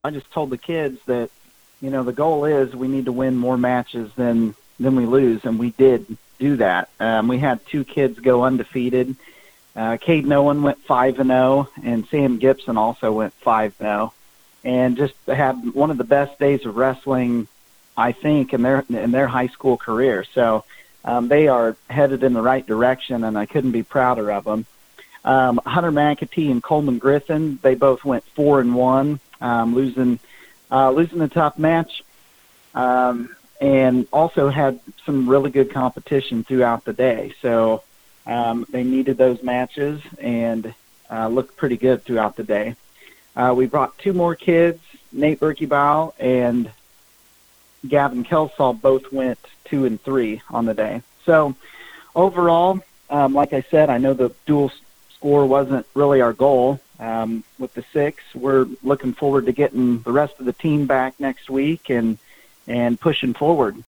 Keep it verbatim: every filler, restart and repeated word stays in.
I just told the kids that, you know, the goal is we need to win more matches than than we lose, and we did do that. Um, we had two kids go undefeated. Uh, Caden Owen went five and oh, and Sam Gibson also went five and oh, and just had one of the best days of wrestling, I think, in their in their high school career. So um, they are headed in the right direction, and I couldn't be prouder of them. Um, Hunter McAtee and Coleman Griffin, they both went four and one, um, losing uh, losing a tough match. Um, and also had some really good competition throughout the day. So um, they needed those matches and uh, looked pretty good throughout the day. Uh, we brought two more kids, Nate Berkeybow and Gavin Kelsall both went two and three on the day. So overall, um, like I said, I know the dual score wasn't really our goal. Um, with the six, we're looking forward to getting the rest of the team back next week and and pushing forward.